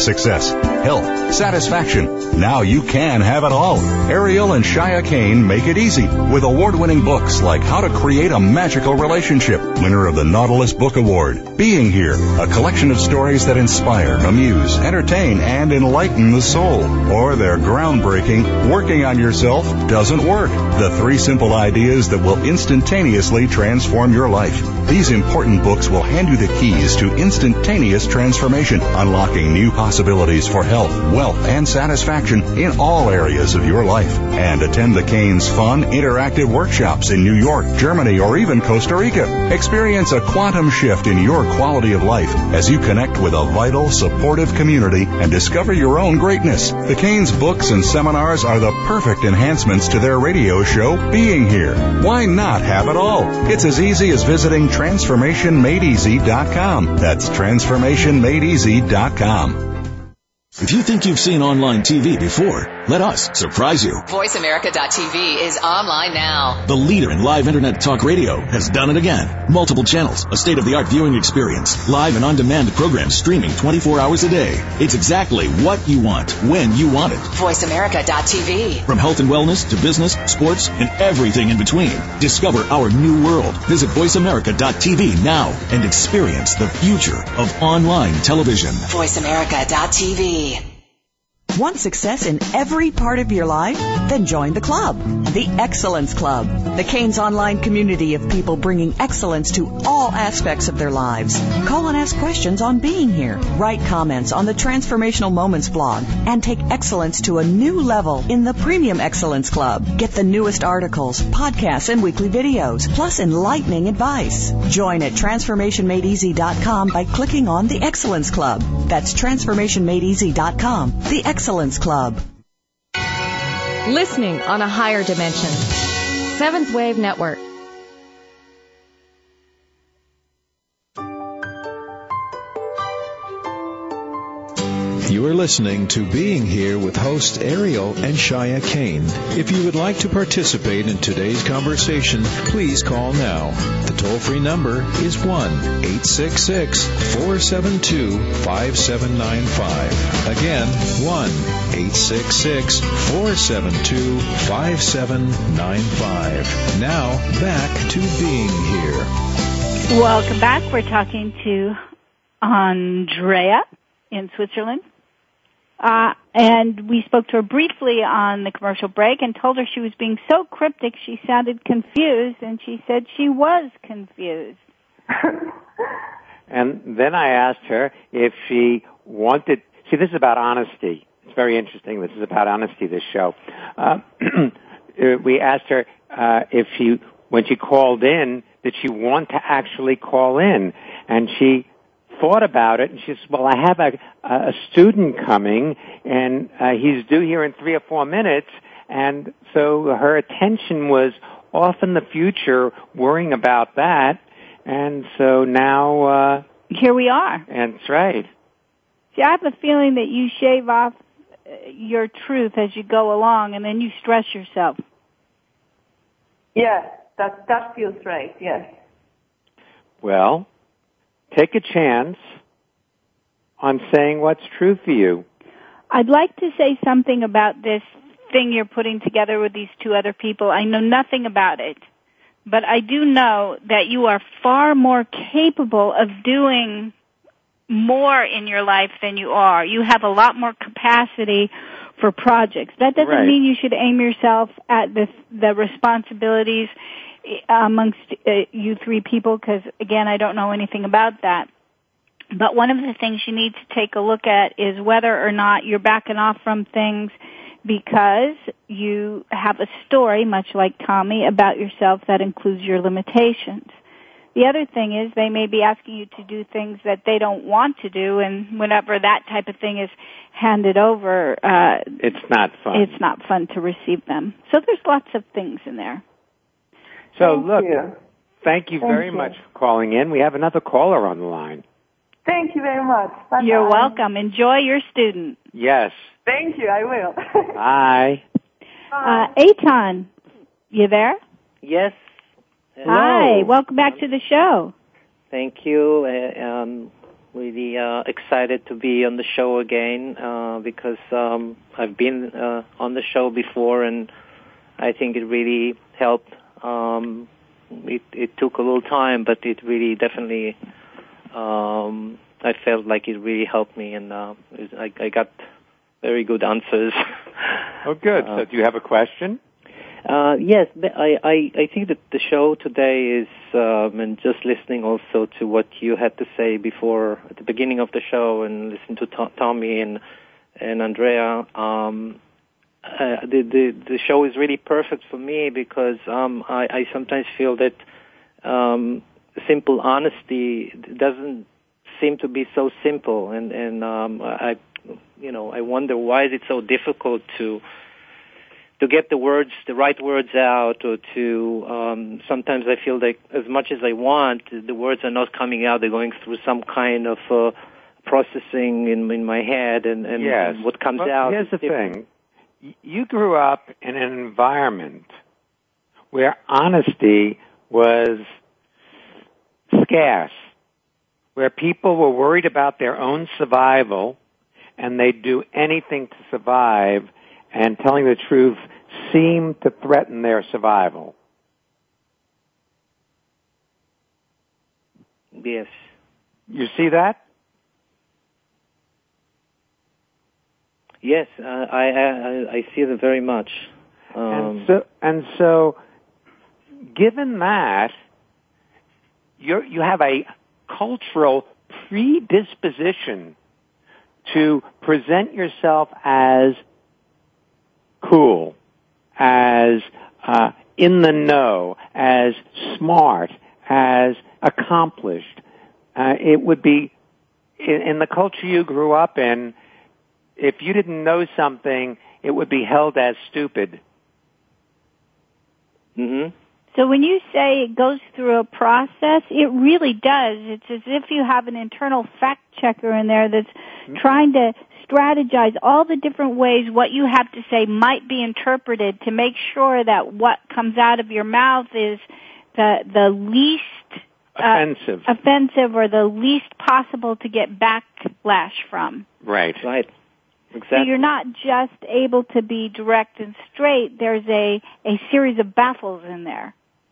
F: success, health, satisfaction. Now you can have it all. Ariel and Shia Kane make it easy with award-winning books like How to Create a Magical Relationship, winner of the Nautilus Book Award. Being Here, a collection of stories that inspire, amuse, entertain, and enlighten the soul. Or their groundbreaking Working on Yourself Doesn't Work, the three simple ideas that will instantaneously transform your life. These important books will hand you the keys to instantaneous transformation, unlocking new possibilities for health, wealth, and satisfaction in all areas of your life. And attend the Kane's fun, interactive workshops in New York, Germany, or even Costa Rica. Experience a quantum shift in your quality of life as you connect with a vital, supportive community and discover your own greatness. The Kane's books and seminars are the perfect enhancements to their radio show, Being Here. Why not have it all? It's as easy as visiting transformation made easy dot com. That's transformation made easy dot com.
J: If you think you've seen online T V before, let us surprise you.
K: voice america dot t v is online now.
J: The leader in live internet talk radio has done it again. Multiple channels, a state-of-the-art viewing experience, live and on-demand programs streaming twenty-four hours a day. It's exactly what you want, when you want it.
K: voice america dot t v.
J: From health and wellness to business, sports, and everything in between. Discover our new world. Visit voice america dot t v now and experience the future of online television.
K: voice america dot t v.
G: Want success in every part of your life? Then join the club, the Excellence Club, the Kane's online community of people bringing excellence to all aspects of their lives. Call and ask questions on Being Here. Write comments on the Transformational Moments blog and take excellence to a new level in the Premium Excellence Club. Get the newest articles, podcasts, and weekly videos, plus enlightening advice. Join at transformation made easy dot com by clicking on the Excellence Club. That's transformation made easy dot com. The Excellence Club.
E: Listening on a higher dimension. Seventh Wave Network.
B: You are listening to Being Here with host Ariel and Shia Kane. If you would like to participate in today's conversation, please call now. The toll-free number is one eight six six, four seven two, five seven nine five. Again, one eight six six, four seven two, five seven nine five. Now, back to Being Here.
C: Welcome back. We're talking to Andrea in Switzerland. Uh, and we spoke to her briefly on the commercial break and told her she was being so cryptic she sounded confused, and she said she was confused.
D: And then I asked her if she wanted, see, this is about honesty. It's very interesting. This is about honesty, this show. Uh, we asked her uh, if she, when she called in, did she want to actually call in? And she thought about it, and she said, well, I have a, a student coming, and uh, he's due here in three or four minutes, and so her attention was off in the future, worrying about that, and so now... Uh,
C: here we are.
D: That's right.
C: See, I have a feeling that you shave off your truth as you go along, and then you stress yourself.
I: Yes, that, that feels right, yes.
D: Well... take a chance on saying what's true for you.
C: I'd like to say something about this thing you're putting together with these two other people. I know nothing about it, but I do know that you are far more capable of doing more in your life than you are. You have a lot more capacity for projects. That doesn't
D: right.
C: mean you should aim yourself at the, the responsibilities amongst uh, you three people, because, again, I don't know anything about that. But one of the things you need to take a look at is whether or not you're backing off from things because you have a story, much like Tommy, about yourself that includes your limitations. The other thing is they may be asking you to do things that they don't want to do, and whenever that type of thing is handed over, uh,
D: it's not fun.
C: It's not fun to receive them. So there's lots of things in there.
D: So,
I: Thank
D: look,
I: you.
D: thank you
I: Thank
D: very
I: you.
D: much for calling in. We have another caller on the line.
I: Thank you very much. Bye-bye.
C: You're welcome. Enjoy your student.
D: Yes.
I: Thank you, I will.
D: Hi.
C: Uh, Eitan, you there?
L: Yes. Hello.
C: Hi. Welcome back to the show.
L: Thank you. Uh, um, really uh, excited to be on the show again uh, because um, I've been uh, on the show before, and I think it really helped. Um, it, it took a little time, but it really definitely, um, I felt like it really helped me, and uh, it, I, I got very good answers.
D: Oh, good.
L: Uh,
D: so do you have a question?
L: Uh, yes, I, I, I think that the show today is, um, and just listening also to what you had to say before at the beginning of the show, and listen to Tom, Tommy and and Andrea. Um, uh, the, the the show is really perfect for me because um, I, I sometimes feel that um, simple honesty doesn't seem to be so simple, and and um, I you know I wonder why is it so difficult to. to get the words, the right words out, or to, um, sometimes I feel like as much as I want, the words are not coming out. They're going through some kind of uh, processing in, in my head, and, and,
D: yes.
L: and what comes
D: well,
L: out.
D: Here's the thing. You grew up in an environment where honesty was scarce, where people were worried about their own survival, and they'd do anything to survive, and telling the truth seemed to threaten their survival.
L: Yes.
D: You see that?
L: Yes, uh, I, I I see it very much. Um,
D: and so, and so, given that, you you have a cultural predisposition to present yourself as cool, as uh, in the know, as smart, as accomplished. Uh, it would be, in, in the culture you grew up in, if you didn't know something, it would be held as stupid.
L: Mm-hmm.
C: So when you say it goes through a process, it really does. It's as if you have an internal fact checker in there that's mm-hmm. trying to strategize all the different ways what you have to say might be interpreted to make sure that what comes out of your mouth is the the least uh,
D: offensive,
C: offensive, or the least possible to get backlash from.
D: Right,
L: right, exactly.
C: So you're not just able to be direct and straight. There's a a series of baffles in there.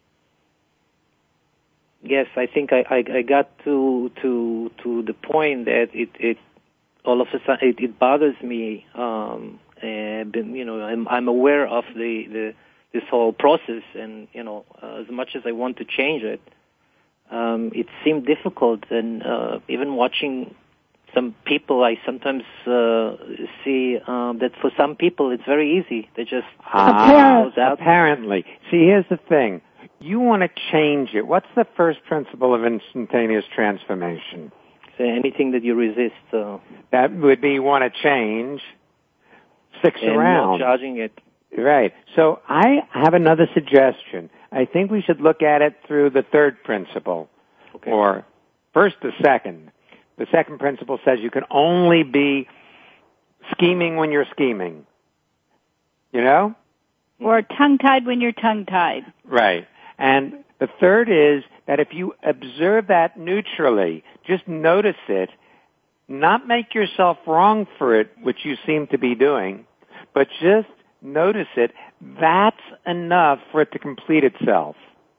L: Yes, I think I, I, I got to to to the point that it it. all of a sudden, it, it bothers me, um, and, you know, I'm, I'm aware of the, the, this whole process, and, you know, uh, as much as I want to change it, um, it seemed difficult, and, uh, even watching some people, I sometimes, uh, see, um, that for some people it's very easy. They just,
D: ah, apparently. See, here's the thing. You want to change it. What's the first principle of instantaneous transformation?
L: So anything that you resist. Uh,
D: that would be you want to change, sticks
L: and
D: around.
L: not charging it.
D: Right. So I have another suggestion. I think we should look at it through the third principle.
L: Okay.
D: Or first the second. The second principle says you can only be scheming when you're scheming. You know?
C: Or tongue-tied when you're tongue-tied.
D: Right. And the third is that if you observe that neutrally, just notice it, not make yourself wrong for it, which you seem to be doing, but just notice it, that's enough for it to complete itself.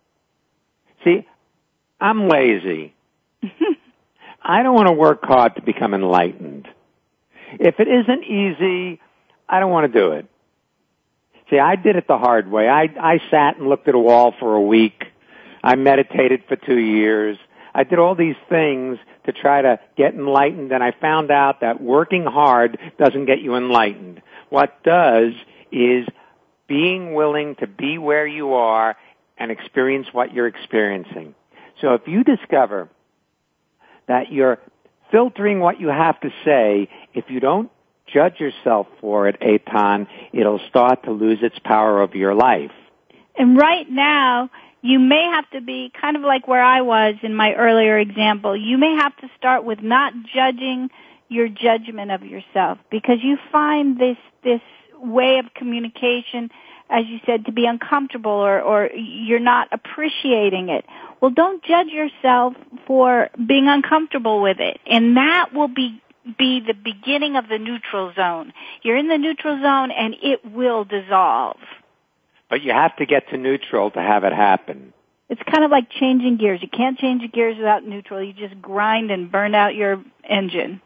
D: See, I'm lazy. I don't want to work hard to become enlightened. If it isn't easy, I don't want to do it. See, I did it the hard way. I, I sat and looked at a wall for a week. I meditated for two years. I did all these things to try to get enlightened, and I found out that working hard doesn't get you enlightened. What does is being willing to be where you are and experience what you're experiencing. So if you discover that you're filtering what you have to say, if you don't judge yourself for it, Eitan, it'll start to lose its power over your life.
C: And right now, you may have to be kind of like where I was in my earlier example. You may have to start with not judging your judgment of yourself, because you find this this way of communication as you said, to be uncomfortable or, or you're not appreciating it. Well, don't judge yourself for being uncomfortable with it. And that will be be the beginning of the neutral zone. You're in the neutral zone and it will dissolve.
D: But you have to get to neutral to have it happen.
C: It's kind of like changing gears. You can't change the gears without neutral. You just grind and burn out your engine.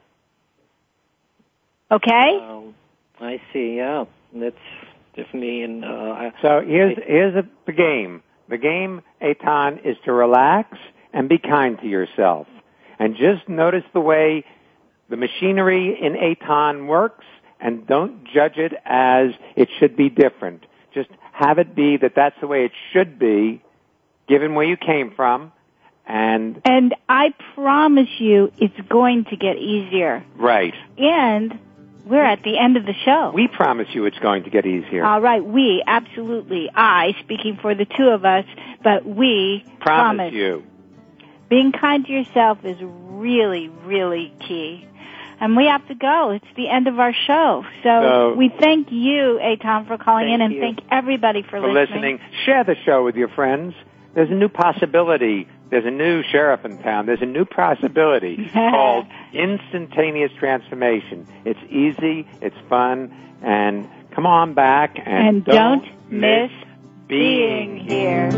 C: Okay?
L: Um, I see, yeah. That's definitely in... Uh,
D: so here's, here's a, the game. The game, Eitan, is to relax and be kind to yourself. And just notice the way the machinery in Eitan works, and don't judge it as it should be different. Just have it be that that's the way it should be, given where you came from, and...
C: And I promise you it's going to get easier.
D: Right.
C: And we're at the end of the show.
D: We promise you it's going to get easier.
C: All right, we, absolutely. I, speaking for the two of us, but we
D: promise,
C: promise.
D: you.
C: Being kind to yourself is really, really key. And we have to go. It's the end of our show. So,
D: so
C: we thank you, Eitan, for calling in, and
D: you.
C: thank everybody for,
D: for
C: listening.
D: listening. Share the show with your friends. There's a new possibility. There's a new sheriff in town. There's a new possibility called instantaneous transformation. It's easy, it's fun, and come on back and,
C: and
D: don't,
C: don't miss being here.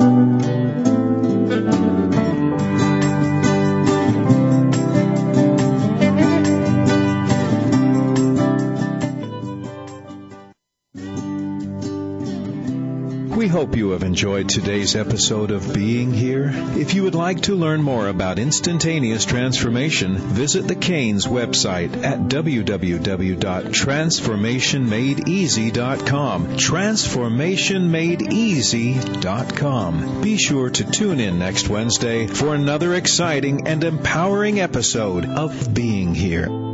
B: We hope you have enjoyed today's episode of Being Here. If you would like to learn more about instantaneous transformation, visit the Canes website at w w w dot transformation made easy dot com. transformation made easy dot com. Be sure to tune in next Wednesday for another exciting and empowering episode of Being Here.